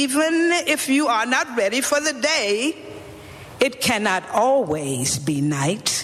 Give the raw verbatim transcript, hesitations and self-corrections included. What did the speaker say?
even if you are not ready for the day, it cannot always be night.